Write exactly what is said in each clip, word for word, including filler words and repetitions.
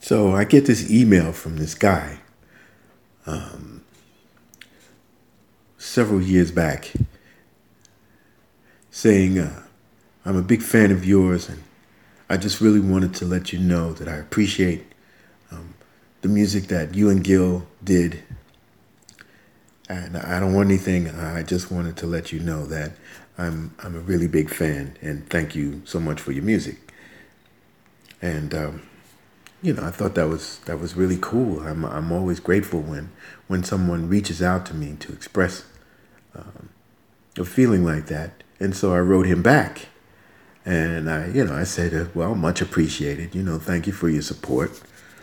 So I get this email from this guy several years back saying, uh, I'm a big fan of yours, and I just really wanted to let you know that I appreciate the music that you and Gil did. And I don't want anything. I just wanted to let you know that I'm I'm a really big fan, and thank you so much for your music. And um, you know, I thought that was that was really cool. I'm I'm always grateful when when someone reaches out to me to express a feeling like that. And so I wrote him back, and I you know I said, uh, well, much appreciated. You know, thank you for your support.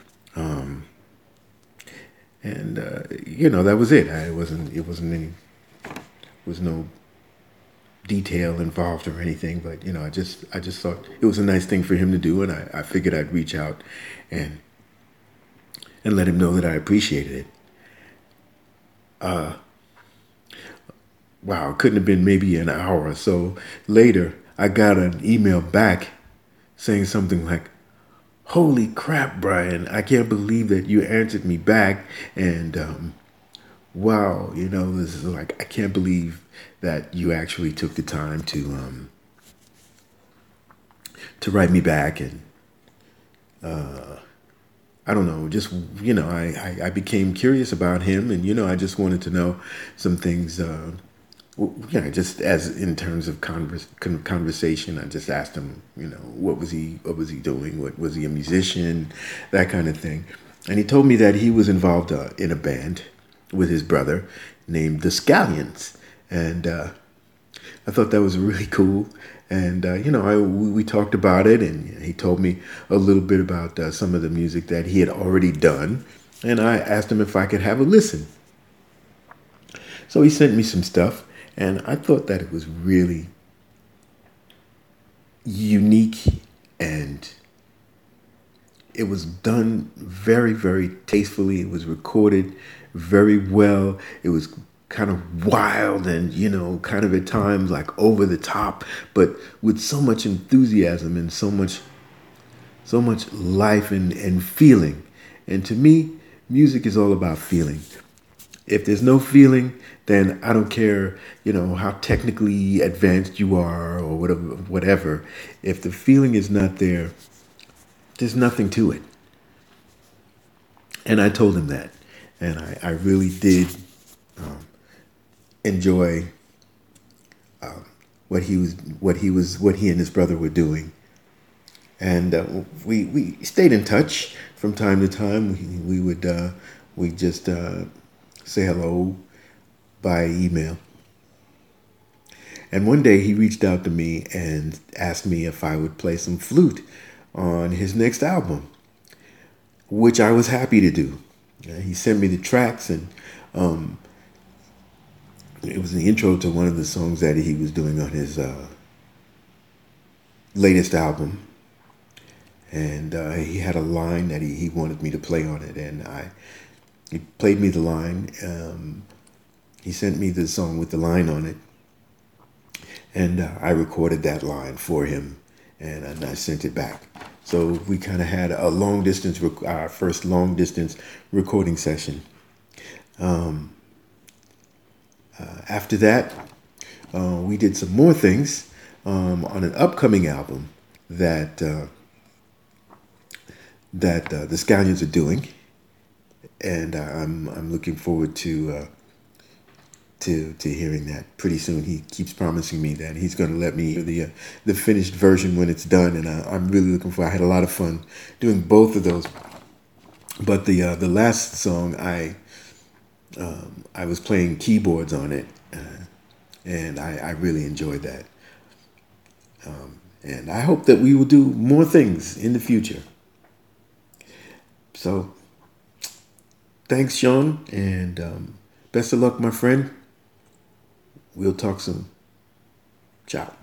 And uh, you know that was it. I it wasn't it wasn't any was no detail involved or anything, but you know I just I just thought it was a nice thing for him to do, and I, I figured I'd reach out and and let him know that I appreciated it. Wow, it couldn't have been maybe an hour or so later. I got an email back saying something like, "Holy crap, Brian! I can't believe that you answered me back." And um, wow, you know, this is like I can't believe that you actually took the time to um, to write me back. And I don't know, just you know, I, I I became curious about him, and you know, I just wanted to know some things. Uh, w- yeah, just as in terms of converse, con- conversation, I just asked him, you know, what was he, what was he doing? What was he a musician, that kind of thing. And he told me that he was involved uh, in a band with his brother named the Scallions, and uh, I thought that was really cool. And, uh, you know, I, we, we talked about it, and he told me a little bit about uh, some of the music that he had already done. And I asked him if I could have a listen. So he sent me some stuff, and I thought that it was really unique, and it was done very, very tastefully. It was recorded very well. It was kind of wild and, you know, kind of at times like over the top, but with so much enthusiasm and so much, so much life and, and feeling. And to me, music is all about feeling. If there's no feeling, then I don't care, you know, how technically advanced you are or whatever, whatever. If the feeling is not there, there's nothing to it. And I told him that. And I, I really did enjoy what he was what he was what he and his brother were doing. And uh, we we stayed in touch from time to time. We, we would uh, we just uh, say hello by email. And one day he reached out to me and asked me if I would play some flute on his next album, which I was happy to do. Uh, he sent me the tracks, and um, it was the intro to one of the songs that he was doing on his uh, latest album. And uh, he had a line that he, he wanted me to play on it, and I he played me the line. Um, he sent me the song with the line on it, and uh, I recorded that line for him, and, and I sent it back. So we kind of had a long distance, rec- our first long distance recording session. After that, uh, we did some more things um, on an upcoming album that uh, that uh, the Scallions are doing, and uh, I'm I'm looking forward to uh, to to hearing that pretty soon. He keeps promising me that he's going to let me hear the uh, the finished version when it's done, and uh, I'm really looking for. I had a lot of fun doing both of those. But the uh, the last song, I I was playing keyboards on it, uh, and I, I really enjoyed that. And I hope that we will do more things in the future. So thanks, Sean, and um, best of luck, my friend. We'll talk soon. Ciao.